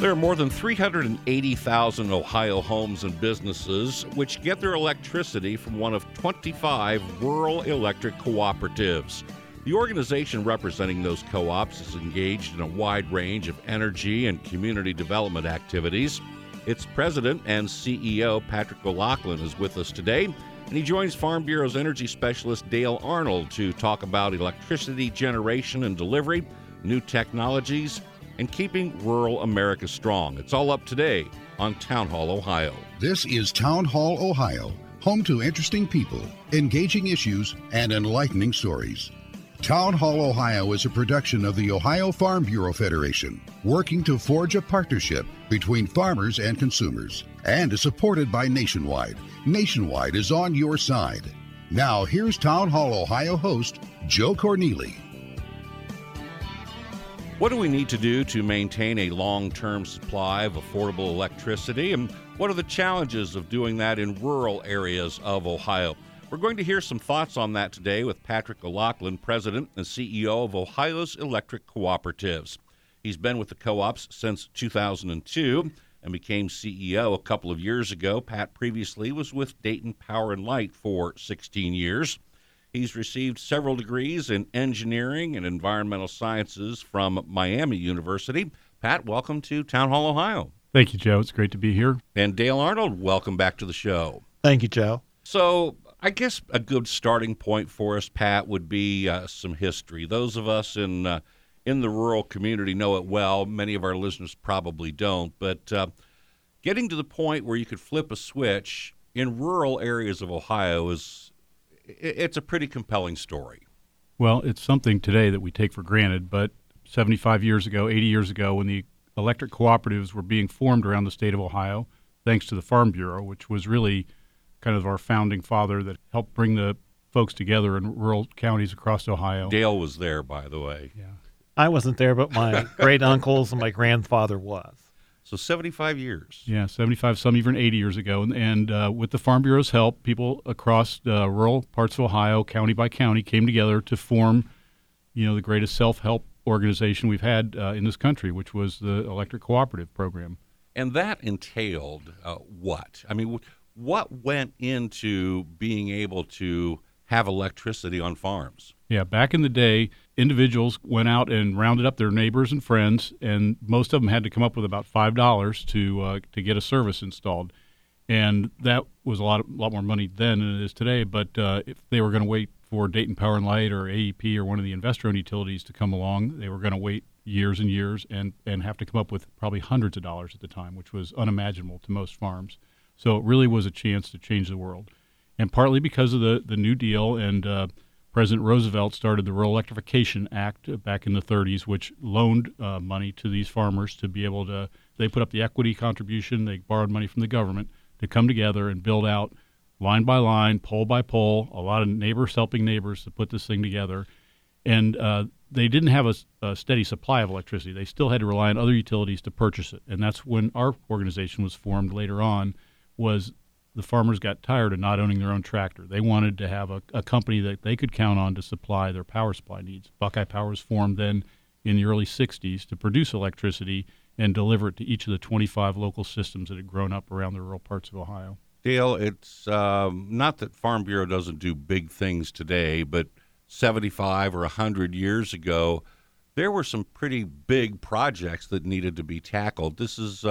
There are more than 380,000 Ohio homes and businesses which get their electricity from one of 25 rural electric cooperatives. The organization representing those co-ops is engaged in a wide range of energy and community development activities. Its president and CEO, Patrick O'Loughlin, is with us today, and he joins Farm Bureau's energy specialist, Dale Arnold, to talk about electricity generation and delivery, new technologies, and keeping rural America strong. It's all up today on Town Hall Ohio. This is Town Hall Ohio, home to interesting people, engaging issues, and enlightening stories. Town Hall Ohio is a production of the Ohio Farm Bureau Federation, working to forge a partnership between farmers and consumers, and is supported by Nationwide. Nationwide is on your side. Now, here's Town Hall Ohio host, Joe Corneli. What do we need to do to maintain a long-term supply of affordable electricity, and what are the challenges of doing that in rural areas of Ohio? We're going to hear some thoughts on that today with Patrick O'Loughlin, President and CEO of Ohio's Electric Cooperatives. He's been with the co-ops since 2002 and became CEO a couple of years ago. Pat previously was with Dayton Power and Light for 16 years. He's received several degrees in engineering and environmental sciences from Miami University. Pat, welcome to Town Hall, Ohio. Thank you, Joe. It's great to be here. And Dale Arnold, welcome back to the show. Thank you, Joe. So I guess a good starting point for us, Pat, would be some history. Those of us in the rural community know it well. Many of our listeners probably don't. But getting to the point where you could flip a switch in rural areas of Ohio it's a pretty compelling story. Well, it's something today that we take for granted, but 75 years ago, 80 years ago, when the electric cooperatives were being formed around the state of Ohio, thanks to the Farm Bureau, which was really kind of our founding father that helped bring the folks together in rural counties across Ohio. Dale was there, by the way. Yeah. I wasn't there, but my great-uncles and my grandfather was. So 75 years. Yeah, 75, some even 80 years ago. And with the Farm Bureau's help, people across rural parts of Ohio, county by county, came together to form, the greatest self-help organization we've had in this country, which was the Electric Cooperative Program. And that entailed what? I mean, what went into being able to have electricity on farms? Yeah, back in the day, individuals went out and rounded up their neighbors and friends, and most of them had to come up with about $5 to get a service installed. And that was a lot more money then than it is today. But if they were going to wait for Dayton Power and Light or AEP or one of the investor-owned utilities to come along, they were going to wait years and years and have to come up with probably hundreds of dollars at the time, which was unimaginable to most farms. So it really was a chance to change the world. And partly because of the New Deal, and President Roosevelt started the Rural Electrification Act back in the 30s, which loaned money to these farmers to be able to, they put up the equity contribution, they borrowed money from the government to come together and build out line by line, pole by pole, a lot of neighbors helping neighbors to put this thing together. And they didn't have a steady supply of electricity. They still had to rely on other utilities to purchase it. And that's when our organization was formed later on, was the farmers got tired of not owning their own tractor. They wanted to have a company that they could count on to supply their power supply needs. Buckeye Power was formed then in the early 60s to produce electricity and deliver it to each of the 25 local systems that had grown up around the rural parts of Ohio. Dale, it's not that Farm Bureau doesn't do big things today, but 75 or 100 years ago, there were some pretty big projects that needed to be tackled. This is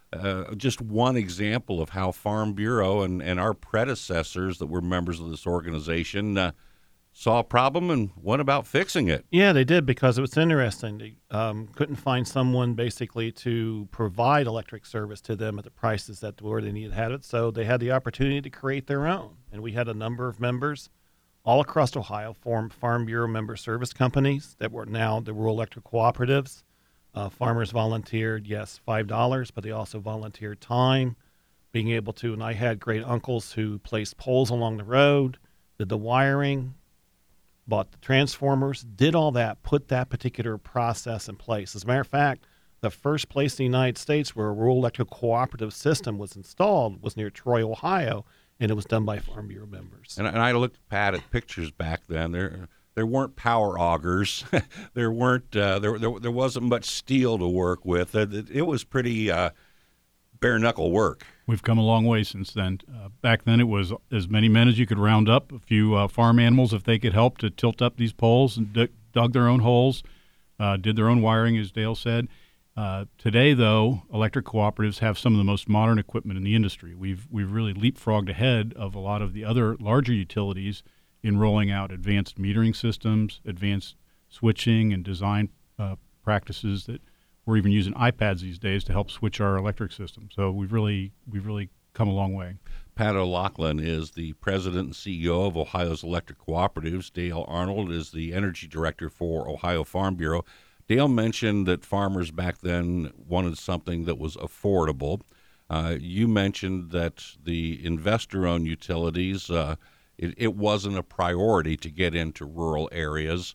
just one example of how Farm Bureau and our predecessors that were members of this organization saw a problem and went about fixing it. Yeah, they did, because it was interesting. They couldn't find someone basically to provide electric service to them at the prices that where they needed to have it, so they had the opportunity to create their own. And we had a number of members all across Ohio formed Farm Bureau member service companies that were now the rural electric cooperatives. Farmers volunteered, yes, $5, but they also volunteered time, being able to, and I had great uncles who placed poles along the road, did the wiring, bought the transformers, did all that, put that particular process in place. As a matter of fact, the first place in the United States where a rural electric cooperative system was installed was near Troy, Ohio, and it was done by Farm Bureau members. And I looked, Pat, at pictures back then. There there weren't power augers, there weren't there wasn't much steel to work with. It was pretty bare knuckle work. We've come a long way since then. Back then, it was as many men as you could round up, a few farm animals if they could help to tilt up these poles, and dug their own holes, did their own wiring, as Dale said. Today, though, electric cooperatives have some of the most modern equipment in the industry. We've really leapfrogged ahead of a lot of the other larger utilities in rolling out advanced metering systems, advanced switching and design practices that we're even using iPads these days to help switch our electric system. So we've really come a long way. Pat O'Loughlin is the president and CEO of Ohio's Electric Cooperatives. Dale Arnold is the energy director for Ohio Farm Bureau. Dale mentioned that farmers back then wanted something that was affordable. You mentioned that the investor-owned utilities, it wasn't a priority to get into rural areas.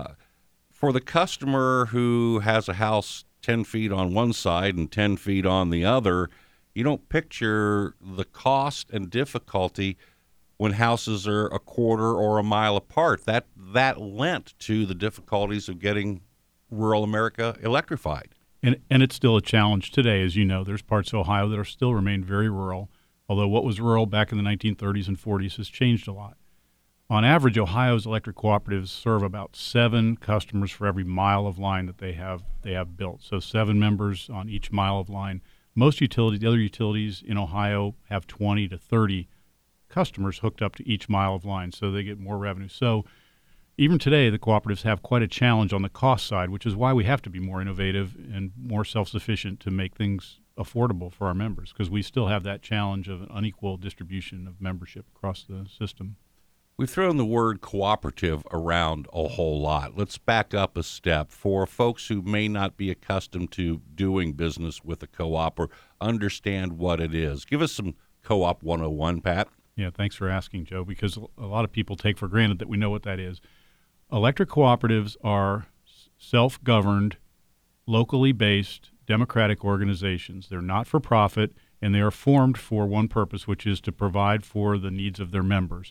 For the customer who has a house 10 feet on one side and 10 feet on the other, you don't picture the cost and difficulty when houses are a quarter or a mile apart. That lent to the difficulties of getting rural America electrified. And it's still a challenge today. As you know, there's parts of Ohio that still remain very rural, although what was rural back in the 1930s and 40s has changed a lot. On average, Ohio's electric cooperatives serve about 7 customers for every mile of line that they have built. So 7 members on each mile of line. Most utilities, the other utilities in Ohio, have 20 to 30 customers hooked up to each mile of line, so they get more revenue. So even today, the cooperatives have quite a challenge on the cost side, which is why we have to be more innovative and more self-sufficient to make things affordable for our members, because we still have that challenge of an unequal distribution of membership across the system. We've thrown the word cooperative around a whole lot. Let's back up a step. For folks who may not be accustomed to doing business with a co-op or understand what it is, give us some Co-op 101, Pat. Yeah, thanks for asking, Joe, because a lot of people take for granted that we know what that is. Electric cooperatives are self-governed, locally based, democratic organizations. They're not for profit, and they are formed for one purpose, which is to provide for the needs of their members.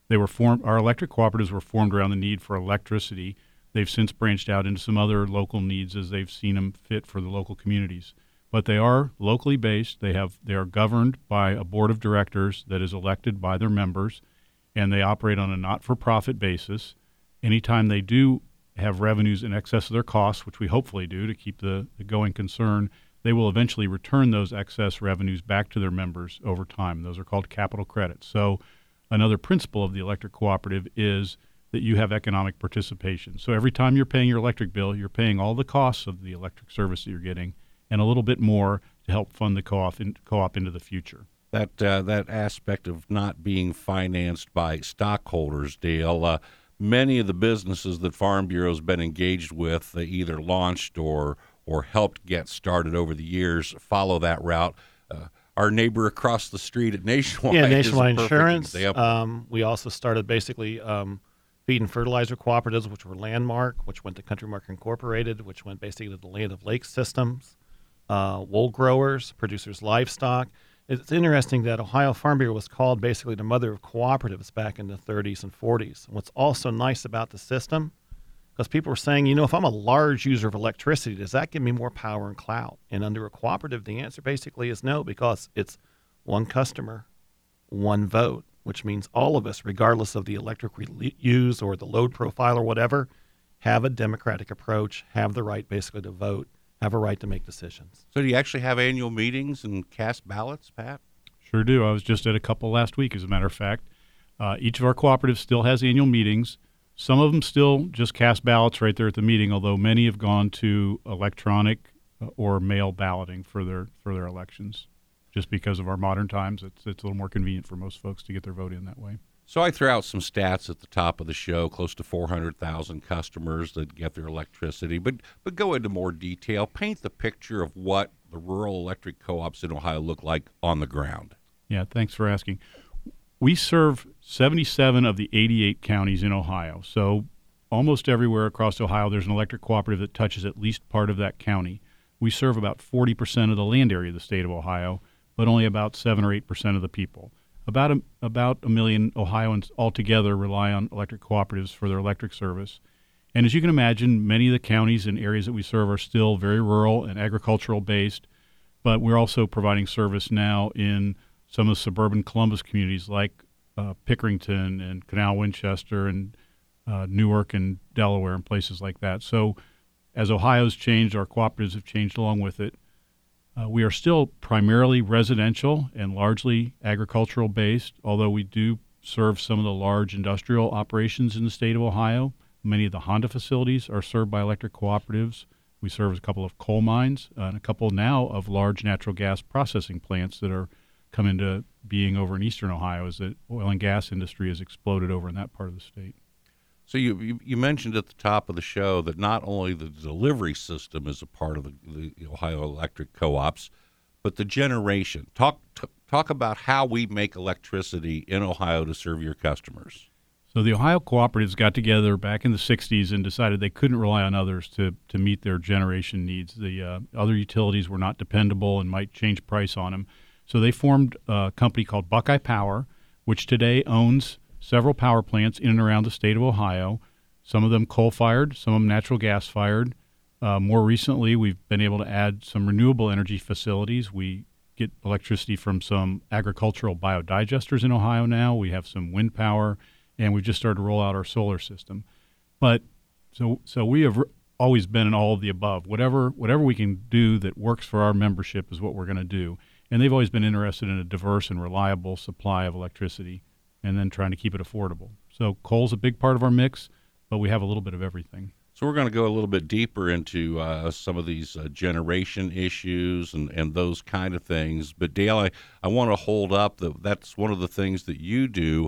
Our electric cooperatives were formed around the need for electricity. They've since branched out into some other local needs as they've seen them fit for the local communities. But they are locally based. They are governed by a board of directors that is elected by their members, and they operate on a not-for-profit basis. Anytime they do have revenues in excess of their costs, which we hopefully do to keep the going concern, they will eventually return those excess revenues back to their members over time. Those are called capital credits. So another principle of the electric cooperative is that you have economic participation. So every time you're paying your electric bill, you're paying all the costs of the electric service that you're getting and a little bit more to help fund the co-op into the future. That aspect of not being financed by stockholders, Dale, many of the businesses that Farm Bureau's been engaged with, either launched or helped get started over the years, follow that route. Our neighbor across the street at Nationwide, Nationwide Insurance. We also started basically feed and fertilizer cooperatives, which were Landmark, which went to Country Mark Incorporated, which went basically to the Land of Lakes systems. Wool growers, producers livestock. It's interesting that Ohio Farm Bureau was called basically the mother of cooperatives back in the 30s and 40s. What's also nice about the system, because people were saying, if I'm a large user of electricity, does that give me more power and clout? And under a cooperative, the answer basically is no, because it's one customer, one vote, which means all of us, regardless of the electric we use or the load profile or whatever, have a democratic approach, have the right basically to vote, have a right to make decisions. So do you actually have annual meetings and cast ballots, Pat? Sure do. I was just at a couple last week, as a matter of fact. Each of our cooperatives still has annual meetings. Some of them still just cast ballots right there at the meeting, although many have gone to electronic or mail balloting for their elections. Just because of our modern times, it's a little more convenient for most folks to get their vote in that way. So I threw out some stats at the top of the show, close to 400,000 customers that get their electricity. But go into more detail. Paint the picture of what the rural electric co-ops in Ohio look like on the ground. Yeah, thanks for asking. We serve 77 of the 88 counties in Ohio. So almost everywhere across Ohio, there's an electric cooperative that touches at least part of that county. We serve about 40% of the land area of the state of Ohio, but only about 7 or 8% of the people. about a million Ohioans altogether rely on electric cooperatives for their electric service. And as you can imagine, many of the counties and areas that we serve are still very rural and agricultural based, but we're also providing service now in some of the suburban Columbus communities like Pickerington and Canal Winchester and Newark and Delaware and places like that. So as Ohio's changed, our cooperatives have changed along with it. We are still primarily residential and largely agricultural based, although we do serve some of the large industrial operations in the state of Ohio. Many of the Honda facilities are served by electric cooperatives. We serve a couple of coal mines and a couple now of large natural gas processing plants that are come into being over in eastern Ohio as the oil and gas industry has exploded over in that part of the state. So you mentioned at the top of the show that not only the delivery system is a part of the Ohio Electric Co-ops, but the generation. Talk about how we make electricity in Ohio to serve your customers. So the Ohio cooperatives got together back in the 60s and decided they couldn't rely on others to meet their generation needs. The other utilities were not dependable and might change price on them. So they formed a company called Buckeye Power, which today owns several power plants in and around the state of Ohio, some of them coal-fired, some of them natural gas-fired. More recently, we've been able to add some renewable energy facilities. We get electricity from some agricultural biodigesters in Ohio now. We have some wind power, and we've just started to roll out our solar system. But so we have always been in all of the above. Whatever we can do that works for our membership is what we're going to do. And they've always been interested in a diverse and reliable supply of electricity and then trying to keep it affordable. So coal's a big part of our mix, but we have a little bit of everything. So we're going to go a little bit deeper into some of these generation issues and those kind of things. But Dale, I want to hold up that's one of the things that you do.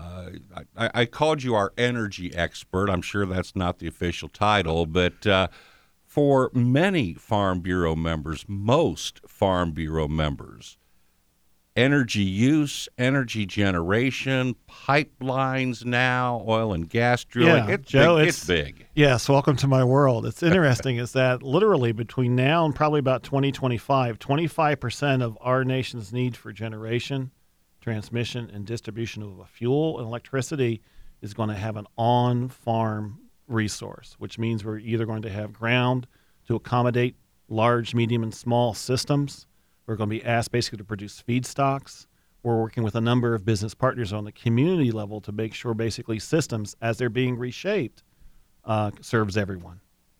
I called you our energy expert. I'm sure that's not the official title, but for many Farm Bureau members, most Farm Bureau members, energy use, energy generation, pipelines now, oil and gas drilling. Yeah, it's Joe, big. It's big. Yes, welcome to my world. It's interesting is that literally between now and probably about 2025, 25% of our nation's need for generation, transmission, and distribution of fuel and electricity is going to have an on-farm resource, which means we're either going to have ground to accommodate large, medium, and small systems. We're going to be asked basically to produce feedstocks. We're working with a number of business partners on the community level to make sure basically systems, as they're being reshaped, serves everyone.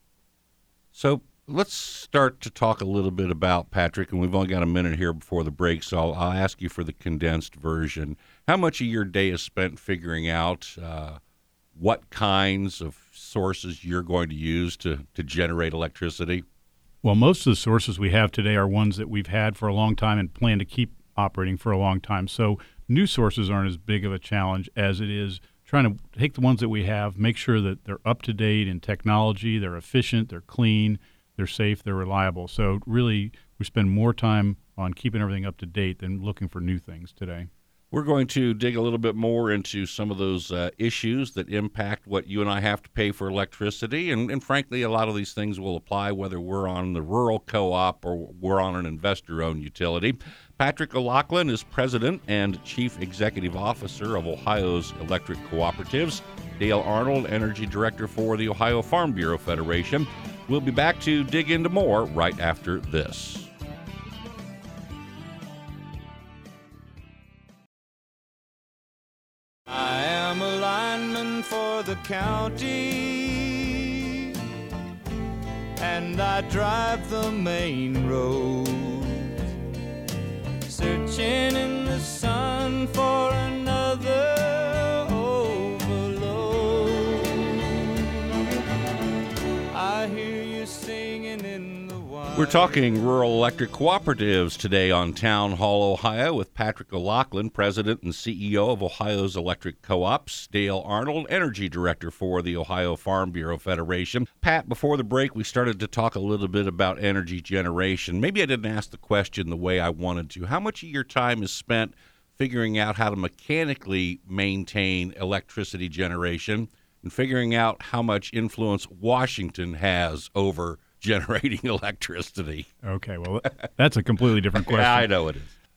So let's start to talk a little bit about, Patrick, and we've only got a minute here before the break, so I'll ask you for the condensed version. How much of your day is spent figuring out what kinds of sources you're going to use to generate electricity? Well, most of the sources we have today are ones that we've had for a long time and plan to keep operating for a long time. So new sources aren't as big of a challenge as it is trying to take the ones that we have, make sure that they're up to date in technology, they're efficient, they're clean, they're safe, they're reliable. So really, we spend more time on keeping everything up to date than looking for new things today. We're going to dig a little bit more into some of those issues that impact what you and I have to pay for electricity. And frankly, a lot of these things will apply whether we're on the rural co-op or we're on an investor-owned utility. Patrick O'Loughlin is President and Chief Executive Officer of Ohio's Electric Cooperatives. Dale Arnold, Energy Director for the Ohio Farm Bureau Federation. We'll be back to dig into more right after this. I am a lineman for the county, and I drive the main road, searching in the sun for another overload. I hear you singing in the wild. We're talking rural electric cooperatives today on Town Hall, Ohio, with Patrick O'Loughlin, President and CEO of Ohio's Electric Co-ops, Dale Arnold, Energy Director for the Ohio Farm Bureau Federation. Pat, before the break, we started to talk a little bit about energy generation. Maybe I didn't ask the question the way I wanted to. How much of your time is spent figuring out how to mechanically maintain electricity generation and figuring out how much influence Washington has over generating electricity? Okay, well, that's a completely different question. Yeah, I know it is.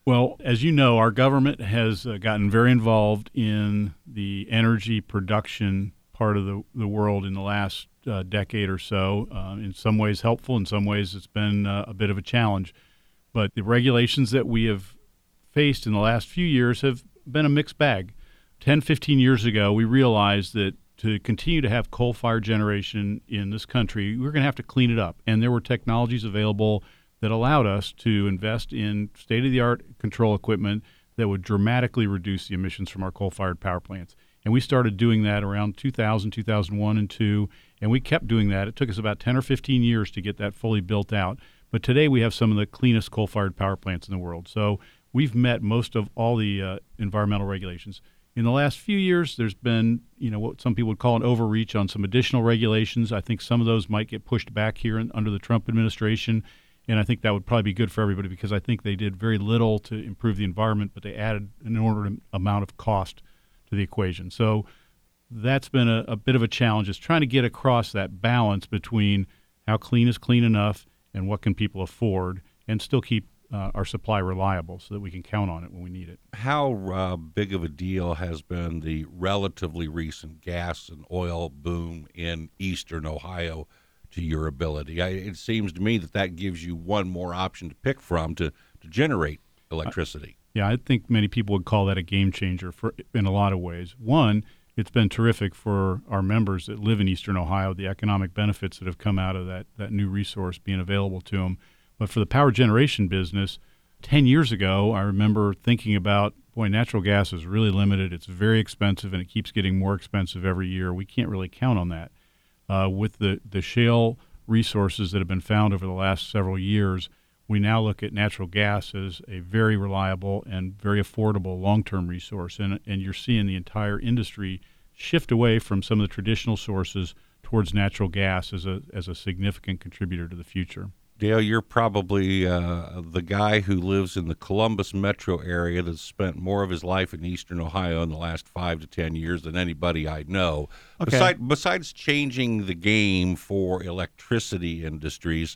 Well, as you know, our government has gotten very involved in the energy production part of the world in the last decade or so. In some ways helpful, in some ways it's been a bit of a challenge. But the regulations that we have faced in the last few years have been a mixed bag. 10, 15 years ago, we realized that to continue to have coal-fired generation in this country, we're going to have to clean it up. And there were technologies available that allowed us to invest in state-of-the-art control equipment that would dramatically reduce the emissions from our coal-fired power plants. And we started doing that around 2000, 2001, and 2002, and we kept doing that. It took us about 10 or 15 years to get that fully built out. But today we have some of the cleanest coal-fired power plants in the world. So we've met most of all the environmental regulations. In the last few years, there's been, what some people would call an overreach on some additional regulations. I think some of those might get pushed back here under the Trump administration, and I think that would probably be good for everybody because I think they did very little to improve the environment, but they added an inordinate amount of cost to the equation. So that's been a bit of a challenge, is trying to get across that balance between how clean is clean enough and what can people afford and still keep our supply reliable so that we can count on it when we need it. How big of a deal has been the relatively recent gas and oil boom in eastern Ohio to your ability? It seems to me that gives you one more option to pick from to generate electricity. Yeah, I think many people would call that a game changer in a lot of ways. One, it's been terrific for our members that live in eastern Ohio, the economic benefits that have come out of that new resource being available to them. But for the power generation business, 10 years ago, I remember thinking about, natural gas is really limited. It's very expensive, and it keeps getting more expensive every year. We can't really count on that. With the shale resources that have been found over the last several years, we now look at natural gas as a very reliable and very affordable long-term resource. And you're seeing the entire industry shift away from some of the traditional sources towards natural gas as a significant contributor to the future. Dale, you're probably the guy who lives in the Columbus metro area that's spent more of his life in eastern Ohio in the last 5 to 10 years than anybody I know. Okay. Besides changing the game for electricity industries,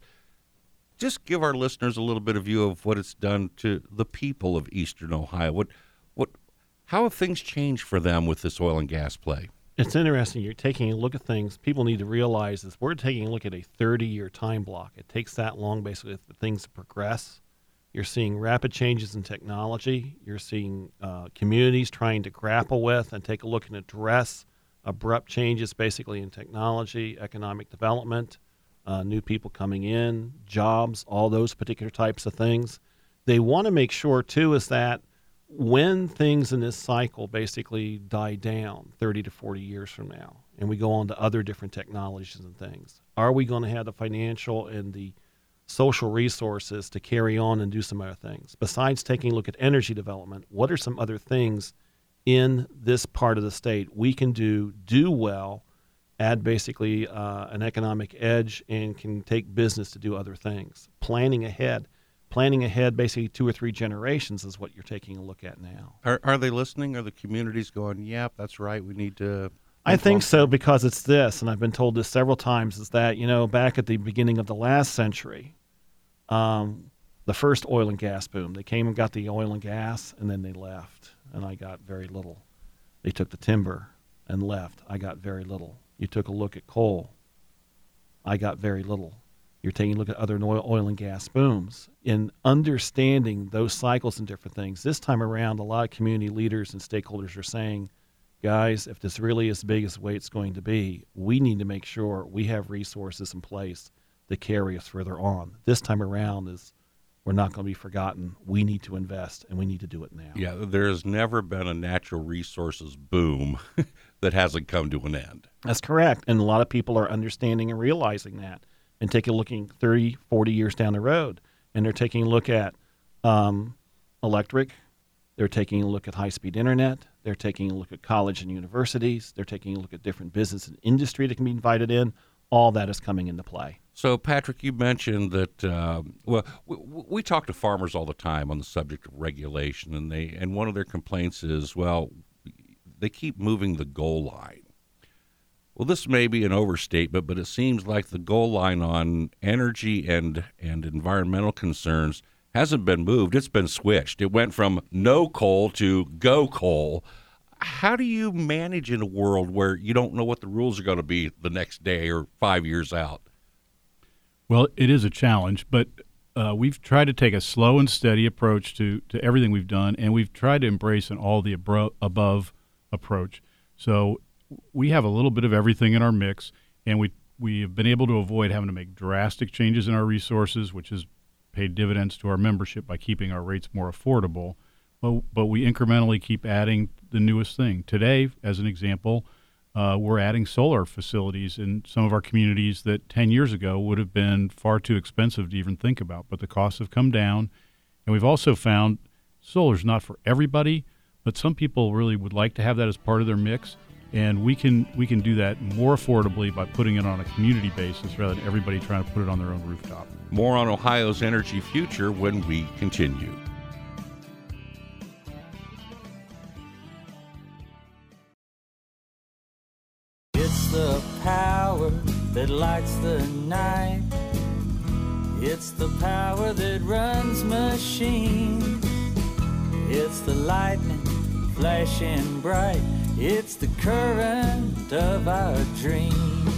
just give our listeners a little bit of view of what it's done to the people of eastern Ohio. How have things changed for them with this oil and gas play? It's interesting. You're taking a look at things. People need to realize is we're taking a look at a 30-year time block. It takes that long, basically, for things to progress. You're seeing rapid changes in technology. You're seeing communities trying to grapple with and take a look and address abrupt changes, basically, in technology, economic development, new people coming in, jobs, all those particular types of things. They want to make sure, too, is that when things in this cycle basically die down 30 to 40 years from now, and we go on to other different technologies and things, are we going to have the financial and the social resources to carry on and do some other things? Besides taking a look at energy development, what are some other things in this part of the state we can do well, add basically an economic edge, and can take business to do other things? Planning ahead basically 2 or 3 generations is what you're taking a look at now. Are they listening? Are the communities going, yep, that's right, we need to... I think so, because it's this, and I've been told this several times, is that, back at the beginning of the last century, the first oil and gas boom, they came and got the oil and gas, and then they left, and I got very little. They took the timber and left. I got very little. You took a look at coal. I got very little. You're taking a look at other oil and gas booms. In understanding those cycles and different things, this time around, a lot of community leaders and stakeholders are saying, guys, if this really is as big as the way it's going to be, we need to make sure we have resources in place to carry us further on. This time around we're not going to be forgotten. We need to invest, and we need to do it now. Yeah, there has never been a natural resources boom that hasn't come to an end. That's correct, and a lot of people are understanding and realizing that, and taking a looking 30, 40 years down the road. And they're taking a look at electric. They're taking a look at high-speed internet. They're taking a look at college and universities. They're taking a look at different business and industry that can be invited in. All that is coming into play. So, Patrick, you mentioned that, we talk to farmers all the time on the subject of regulation, and one of their complaints is, they keep moving the goal line. Well, this may be an overstatement, but it seems like the goal line on energy and environmental concerns hasn't been moved. It's been switched. It went from no coal to go coal. How do you manage in a world where you don't know what the rules are going to be the next day or 5 years out? Well, it is a challenge, but we've tried to take a slow and steady approach to everything we've done, and we've tried to embrace an all the above approach. So we have a little bit of everything in our mix, and we have been able to avoid having to make drastic changes in our resources, which has paid dividends to our membership by keeping our rates more affordable. But we incrementally keep adding the newest thing. Today, as an example, we're adding solar facilities in some of our communities that 10 years ago would have been far too expensive to even think about. But the costs have come down. And we've also found solar's not for everybody, but some people really would like to have that as part of their mix. And we can do that more affordably by putting it on a community basis rather than everybody trying to put it on their own rooftop. More on Ohio's energy future when we continue. It's the power that lights the night. It's the power that runs machines. It's the lightning flashing bright. It's the current of our dreams.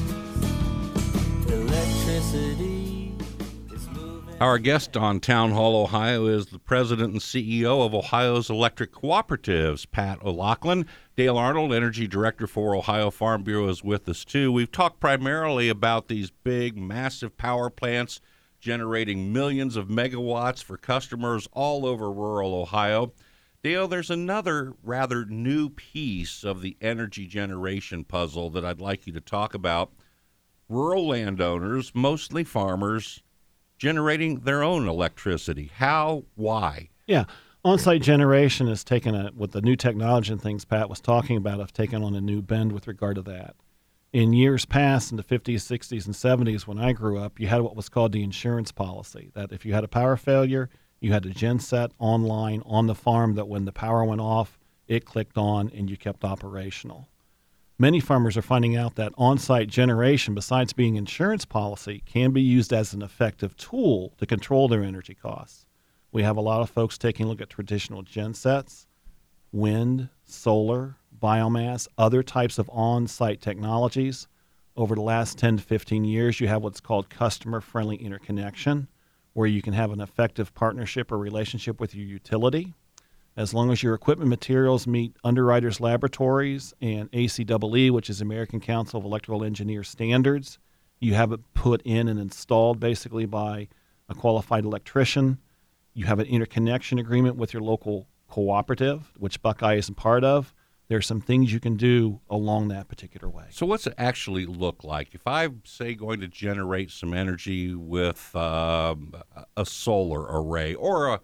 Electricity is moving. Our guest on Town Hall Ohio is the president and CEO of Ohio's Electric Cooperatives, Pat O'Loughlin. Dale Arnold, Energy Director for Ohio Farm Bureau, is with us too. We've talked primarily about these big, massive power plants generating millions of megawatts for customers all over rural Ohio. Dale, there's another rather new piece of the energy generation puzzle that I'd like you to talk about. Rural landowners, mostly farmers, generating their own electricity. How? Why? Yeah. On-site generation has taken with the new technology and things Pat was talking about, have taken on a new bend with regard to that. In years past, in the 50s, 60s, and 70s, when I grew up, you had what was called the insurance policy, that if you had a power failure, you had a genset online on the farm that when the power went off, it clicked on and you kept operational. Many farmers are finding out that on-site generation, besides being insurance policy, can be used as an effective tool to control their energy costs. We have a lot of folks taking a look at traditional gensets, wind, solar, biomass, other types of on-site technologies. Over the last 10 to 15 years, you have what's called customer-friendly interconnection, where you can have an effective partnership or relationship with your utility. As long as your equipment materials meet Underwriters Laboratories and ACEE, which is American Council of Electrical Engineers standards, you have it put in and installed basically by a qualified electrician. You have an interconnection agreement with your local cooperative, which Buckeye is a part of. There are some things you can do along that particular way. So what's it actually look like? If I'm, say, going to generate some energy with a solar array or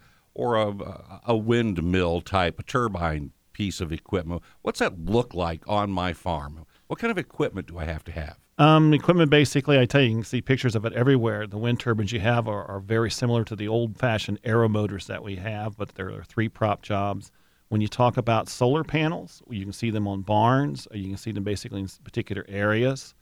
a windmill type turbine piece of equipment, what's that look like on my farm? What kind of equipment do I have to have? Equipment, basically, I tell you, you can see pictures of it everywhere. The wind turbines you have are very similar to the old-fashioned aero motors that we have, but there are 3-prop jobs. When you talk about solar panels, you can see them on barns, or you can see them basically in particular areas.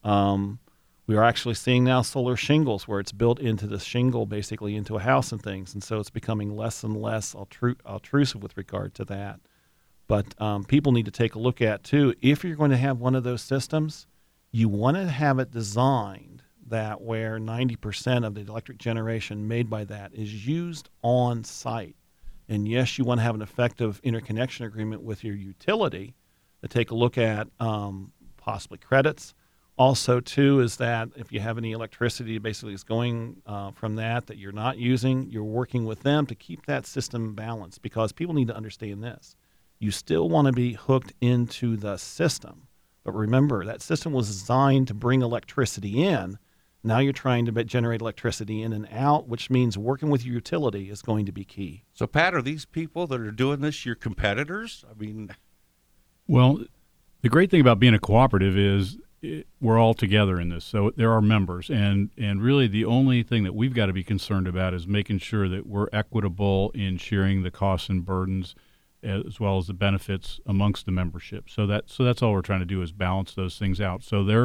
We are actually seeing now solar shingles where it's built into the shingle, basically into a house and things, and so it's becoming less and less obtrusive with regard to that. But people need to take a look at, too, if you're going to have one of those systems, you want to have it designed that where 90% of the electric generation made by that is used on site. And yes, you want to have an effective interconnection agreement with your utility to take a look at possibly credits. Also, too, is that if you have any electricity basically is going from that you're not using, you're working with them to keep that system balanced, because people need to understand this. You still want to be hooked into the system. But remember, that system was designed to bring electricity in. Now you're trying to generate electricity in and out, which means working with your utility is going to be key. So, Pat, are these people that are doing this your competitors? I mean, well, the great thing about being a cooperative is we're all together in this. So there are members, and really the only thing that we've got to be concerned about is making sure that we're equitable in sharing the costs and burdens as well as the benefits amongst the membership. So that's all we're trying to do is balance those things out. So they're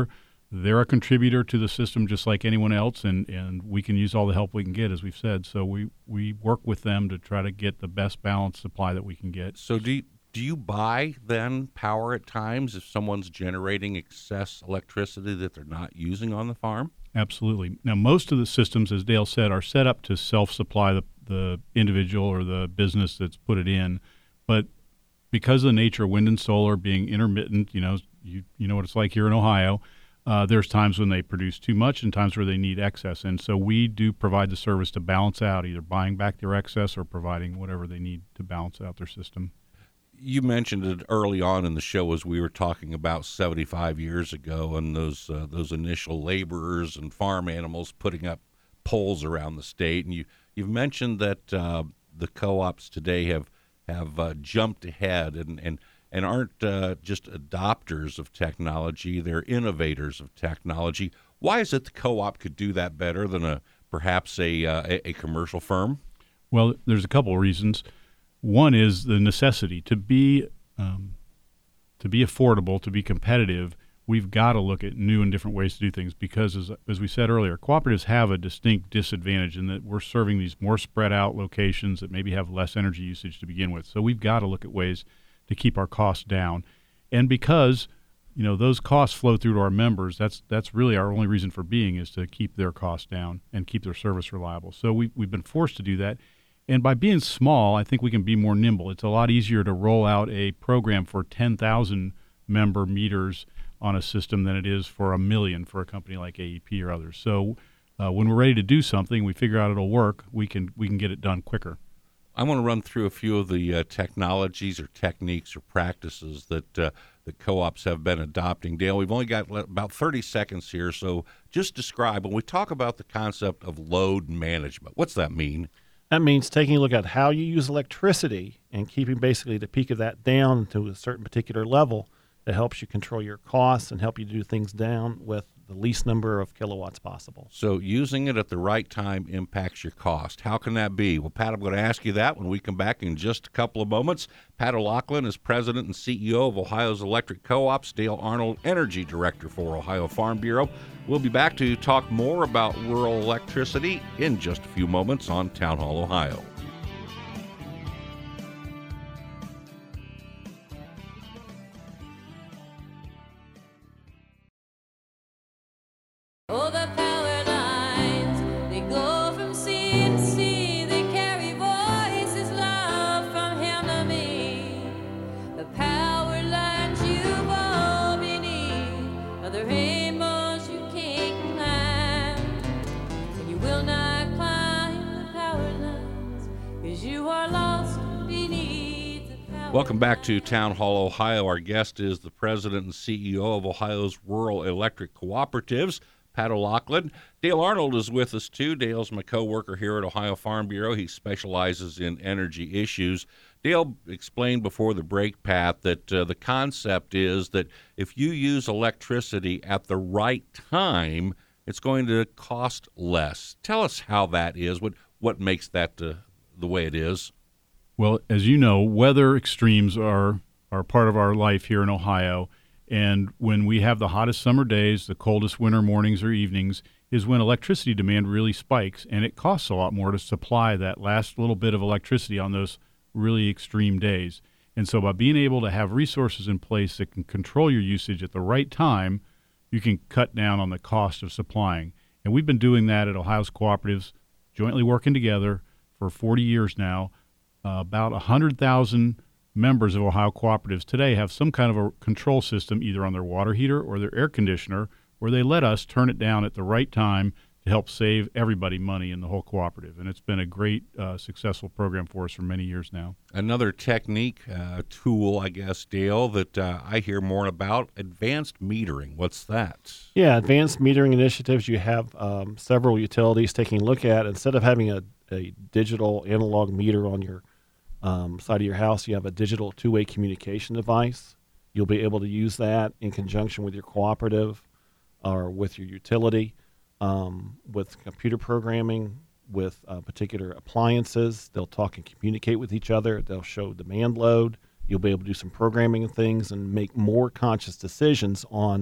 they're a contributor to the system just like anyone else, and we can use all the help we can get, as we've said. So we work with them to try to get the best balanced supply that we can get. So do you buy then power at times if someone's generating excess electricity that they're not using on the farm? Absolutely. Now, most of the systems, as Dale said, are set up to self-supply the individual or the business that's put it in. But because of the nature of wind and solar being intermittent, you know what it's like here in Ohio, there's times when they produce too much and times where they need excess. And so we do provide the service to balance out, either buying back their excess or providing whatever they need to balance out their system. You mentioned it early on in the show as we were talking about 75 years ago and those initial laborers and farm animals putting up poles around the state. And you've mentioned that the co-ops today have jumped ahead and aren't just adopters of technology, they're innovators of technology. Why is it the co-op could do that better than perhaps a commercial firm? Well, there's a couple of reasons. One is the necessity to be affordable, to be competitive. We've got to look at new and different ways to do things because, as we said earlier, cooperatives have a distinct disadvantage in that we're serving these more spread out locations that maybe have less energy usage to begin with. So we've got to look at ways to keep our costs down. And because, those costs flow through to our members, that's really our only reason for being, is to keep their costs down and keep their service reliable. So we've been forced to do that. And by being small, I think we can be more nimble. It's a lot easier to roll out a program for 10,000 member meters on a system than it is for 1 million for a company like AEP or others. So when we're ready to do something, we figure out it'll work, we can get it done quicker. I want to run through a few of the technologies or techniques or practices that the co-ops have been adopting. Dale, we've only got about 30 seconds here, so just describe, when we talk about the concept of load management, what's that mean? That means taking a look at how you use electricity and keeping basically the peak of that down to a certain particular level that helps you control your costs and help you do things down with the least number of kilowatts possible. So using it at the right time impacts your cost. How can that be? Well, Pat, I'm going to ask you that when we come back in just a couple of moments. Pat O'Loughlin is president and CEO of Ohio's Electric Co-ops. Dale Arnold, energy director for Ohio Farm Bureau. We'll be back to talk more about rural electricity in just a few moments on Town Hall Ohio. Oh, the power lines, they go from sea to sea, they carry voices loud from him to me. The power lines you've all beneath are the rainbows you can't climb. And you will not climb the power lines, 'cause you are lost beneath the power. Welcome back to Town Hall Ohio. Our guest is the president and CEO of Ohio's Rural Electric Cooperatives, Pat O'Loughlin. Dale Arnold is with us, too. Dale's my co-worker here at Ohio Farm Bureau. He specializes in energy issues. Dale explained before the break, Pat, that the concept is that if you use electricity at the right time, it's going to cost less. Tell us how that is, what makes that the way it is. Well, as you know, weather extremes are part of our life here in Ohio. And when we have the hottest summer days, the coldest winter mornings or evenings, is when electricity demand really spikes, and it costs a lot more to supply that last little bit of electricity on those really extreme days. And so by being able to have resources in place that can control your usage at the right time, you can cut down on the cost of supplying. And we've been doing that at Ohio's cooperatives, jointly working together for 40 years now. About 100,000 members of Ohio cooperatives today have some kind of a control system either on their water heater or their air conditioner where they let us turn it down at the right time to help save everybody money in the whole cooperative. And it's been a great, successful program for us for many years now. Another technique, tool, I guess, Dale, that I hear more about, advanced metering. What's that? Yeah, advanced metering initiatives, you have several utilities taking a look at. Instead of having a digital analog meter on your side of your house, you have a digital two-way communication device. You'll be able to use that in conjunction with your cooperative or with your utility, with computer programming, with particular appliances. They'll talk and communicate with each other. They'll show demand load. You'll be able to do some programming and things and make more conscious decisions on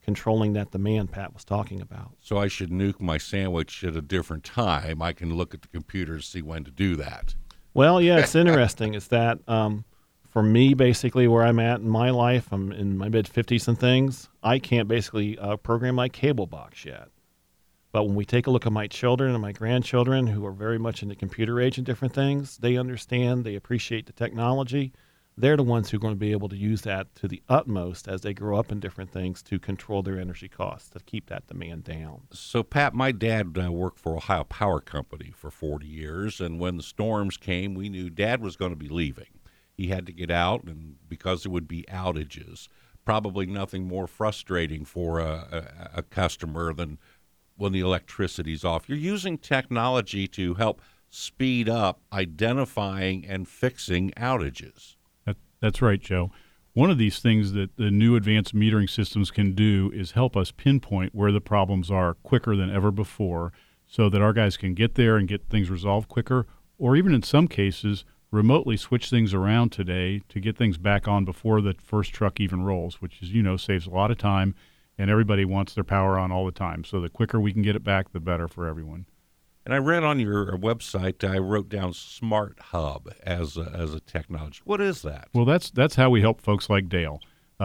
controlling that demand Pat was talking about. So I should nuke my sandwich at a different time. I can look at the computer to see when to do that. Well, yeah, it's interesting. It's that for me, basically, where I'm at in my life, I'm in my mid-50s and things, I can't basically program my cable box yet. But when we take a look at my children and my grandchildren who are very much in the computer age and different things, they understand, they appreciate the technology. They're the ones who are going to be able to use that to the utmost as they grow up in different things to control their energy costs, to keep that demand down. So, Pat, my dad worked for Ohio Power Company for 40 years, and when the storms came, we knew Dad was going to be leaving. He had to get out, and because there would be outages, probably nothing more frustrating for a customer than when the electricity's off. You're using technology to help speed up identifying and fixing outages. That's right, Joe. One of these things that the new advanced metering systems can do is help us pinpoint where the problems are quicker than ever before so that our guys can get there and get things resolved quicker, or even in some cases, remotely switch things around today to get things back on before the first truck even rolls, which, as you know, saves a lot of time, and everybody wants their power on all the time. So the quicker we can get it back, the better for everyone. And I read on your website, I wrote down Smart Hub as a technology. What is that? Well, that's how we help folks like Dale.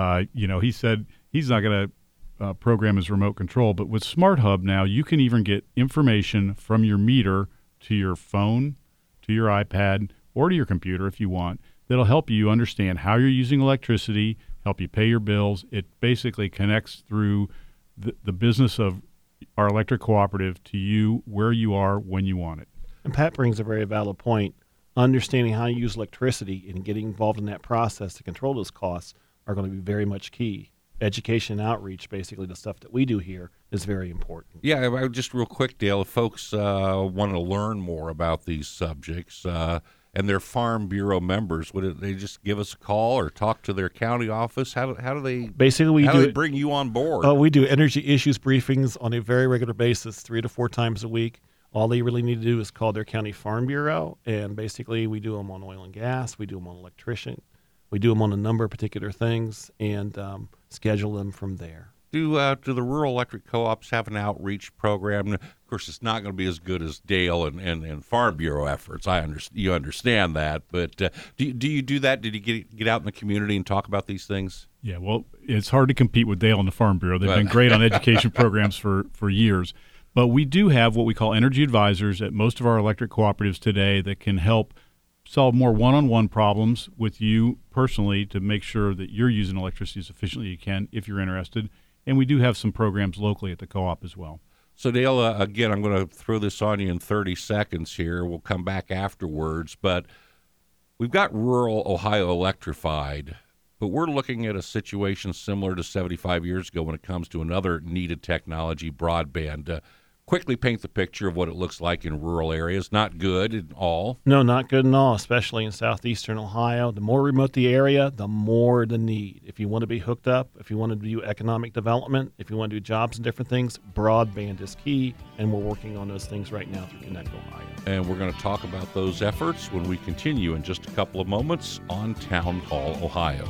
He said he's not going to program his remote control, but with Smart Hub now, you can even get information from your meter to your phone, to your iPad, or to your computer if you want. That'll help you understand how you're using electricity, help you pay your bills. It basically connects through the business of our electric cooperative to you where you are when you want it. And Pat brings a very valid point. Understanding how you use electricity and getting involved in that process to control those costs are going to be very much key. Education and outreach, basically the stuff that we do here, is very important. Yeah, just real quick, Dale, if folks want to learn more about these subjects and they're Farm Bureau members, would they just give us a call or talk to their county office? How do they basically how do they bring you on board? We do energy issues briefings on a very regular basis, 3 to 4 times a week. All they really need to do is call their county Farm Bureau, and basically we do them on oil and gas, we do them on electrician, we do them on a number of particular things, and schedule them from there. Do the rural electric co-ops have an outreach program? Of course, it's not going to be as good as Dale and Farm Bureau efforts. You understand that, but do you do that? Did you get out in the community and talk about these things? Yeah, well, it's hard to compete with Dale and the Farm Bureau. They've been great on education programs for years. But we do have what we call energy advisors at most of our electric cooperatives today that can help solve more one-on-one problems with you personally to make sure that you're using electricity as efficiently as you can if you're interested. And we do have some programs locally at the co-op as well. So, Dale, again, I'm going to throw this on you in 30 seconds here. We'll come back afterwards. But we've got rural Ohio electrified, but we're looking at a situation similar to 75 years ago when it comes to another needed technology, broadband. Quickly paint the picture of what it looks like in rural areas. Not good at all. No, not good at all, especially in southeastern Ohio. The more remote the area, the more the need. If you want to be hooked up, if you want to do economic development, if you want to do jobs and different things, broadband is key, and we're working on those things right now through Connect Ohio. And we're going to talk about those efforts when we continue in just a couple of moments on Town Hall, Ohio.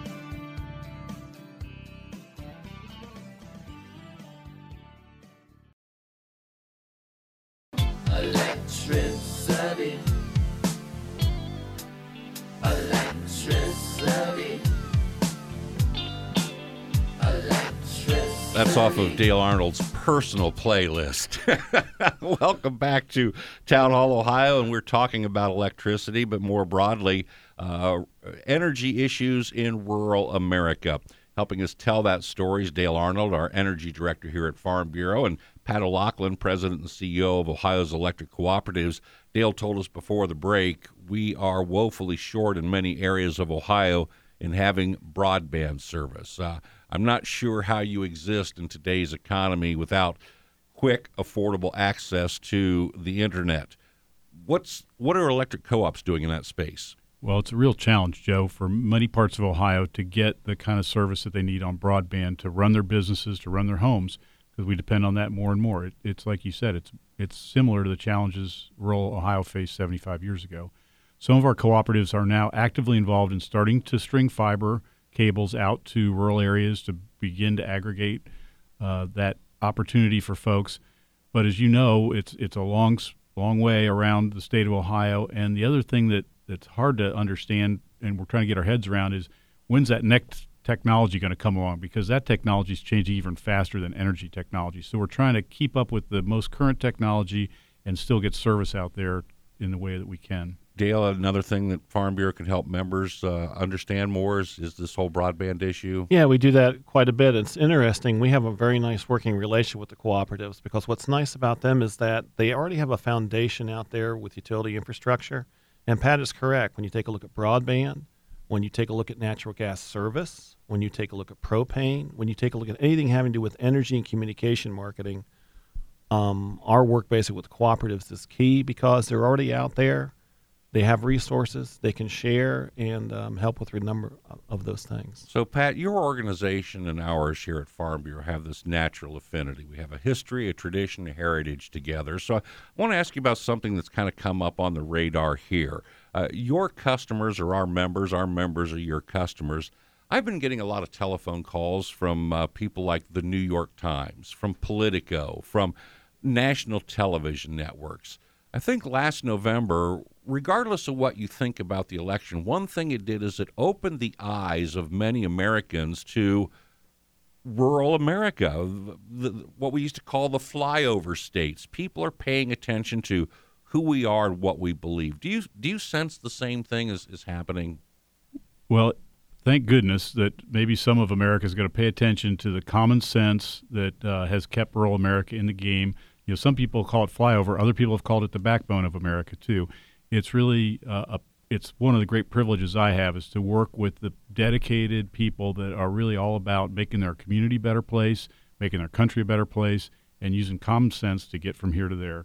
Electricity. Electricity. Electricity. That's off of Dale Arnold's personal playlist. Welcome back to Town Hall, Ohio, and we're talking about electricity, but more broadly, energy issues in rural America. Helping us tell that story is Dale Arnold, our energy director here at Farm Bureau, and Pat O'Loughlin, president and CEO of Ohio's Electric Cooperatives. Dale told us before the break, we are woefully short in many areas of Ohio in having broadband service. I'm not sure how you exist in today's economy without quick, affordable access to the internet. What are electric co-ops doing in that space? Well, it's a real challenge, Joe, for many parts of Ohio to get the kind of service that they need on broadband to run their businesses, to run their homes, because we depend on that more and more. It's like you said, it's similar to the challenges rural Ohio faced 75 years ago. Some of our cooperatives are now actively involved in starting to string fiber cables out to rural areas to begin to aggregate that opportunity for folks. But as you know, it's a long way around the state of Ohio. And the other thing that's hard to understand, and we're trying to get our heads around, is when's that next technology going to come along? Because that technology is changing even faster than energy technology. So we're trying to keep up with the most current technology and still get service out there in the way that we can. Dale, another thing that Farm Bureau can help members understand more is this whole broadband issue. Yeah, we do that quite a bit. It's interesting. We have a very nice working relationship with the cooperatives because what's nice about them is that they already have a foundation out there with utility infrastructure. And Pat is correct. When you take a look at broadband, when you take a look at natural gas service, when you take a look at propane, when you take a look at anything having to do with energy and communication marketing, our work basically with cooperatives is key because they're already out there. They have resources they can share and help with a number of those things. So, Pat, your organization and ours here at Farm Bureau have this natural affinity. We have a history, a tradition, a heritage together. So I want to ask you about something that's kind of come up on the radar here. Your customers are our members are your customers. I've been getting a lot of telephone calls from people like the New York Times, from Politico, from national television networks. I think last November, regardless of what you think about the election, one thing it did is it opened the eyes of many Americans to rural America, what we used to call the flyover states. People are paying attention to who we are and what we believe. Do you sense the same thing is happening? Well, thank goodness that maybe some of America is going to pay attention to the common sense that has kept rural America in the game. You know, some people call it flyover. Other people have called it the backbone of America, too. It's really it's one of the great privileges I have is to work with the dedicated people that are really all about making their community a better place, making their country a better place, and using common sense to get from here to there.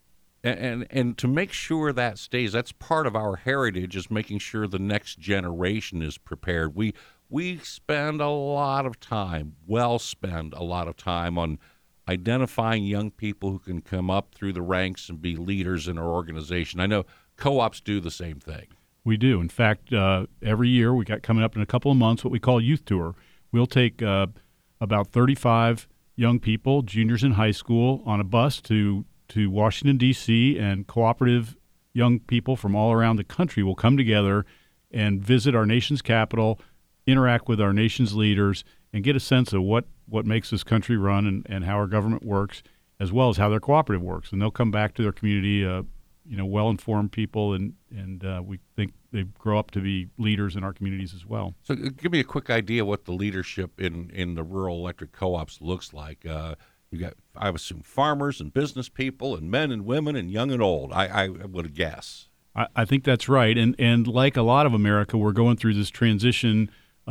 And to make sure that stays, that's part of our heritage, is making sure the next generation is prepared. We spend a lot of time, spend a lot of time on identifying young people who can come up through the ranks and be leaders in our organization. I know co-ops do the same thing. We do. In fact, every year we got coming up in a couple of months what we call Youth Tour. We'll take about 35 young people, juniors in high school, on a bus to Washington, D.C., and cooperative young people from all around the country will come together and visit our nation's capital, interact with our nation's leaders, and get a sense of what makes this country run and how our government works, as well as how their cooperative works. And they'll come back to their community, well-informed people, and we think they grow up to be leaders in our communities as well. So give me a quick idea what the leadership in the rural electric co-ops looks like. You got, I would assume, farmers and business people and men and women and young and old, I would guess. I think that's right. And like a lot of America, we're going through this transition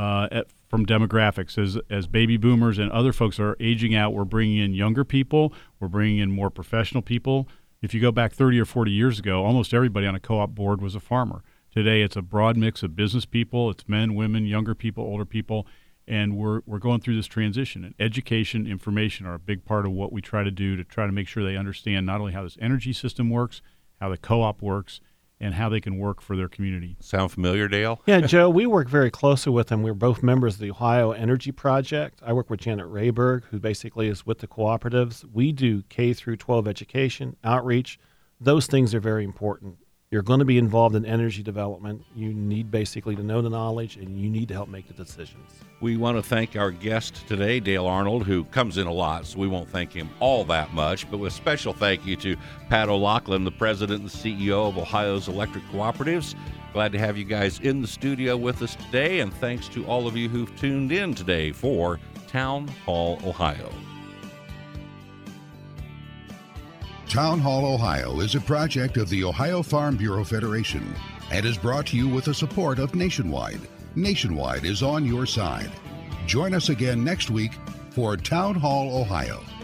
from demographics. As baby boomers and other folks are aging out, we're bringing in younger people. We're bringing in more professional people. If you go back 30 or 40 years ago, almost everybody on a co-op board was a farmer. Today, it's a broad mix of business people. It's men, women, younger people, older people. And we're going through this transition. And education, information are a big part of what we try to do to try to make sure they understand not only how this energy system works, how the co-op works, and how they can work for their community. Sound familiar, Dale? Yeah, Joe, we work very closely with them. We're both members of the Ohio Energy Project. I work with Janet Rayberg, who basically is with the cooperatives. We do K through 12 education, outreach. Those things are very important. You're going to be involved in energy development. You need basically to know the knowledge, and you need to help make the decisions. We want to thank our guest today, Dale Arnold, who comes in a lot, so we won't thank him all that much. But with a special thank you to Pat O'Loughlin, the president and CEO of Ohio's Electric Cooperatives. Glad to have you guys in the studio with us today, and thanks to all of you who've tuned in today for Town Hall Ohio. Town Hall Ohio is a project of the Ohio Farm Bureau Federation and is brought to you with the support of Nationwide. Nationwide is on your side. Join us again next week for Town Hall Ohio.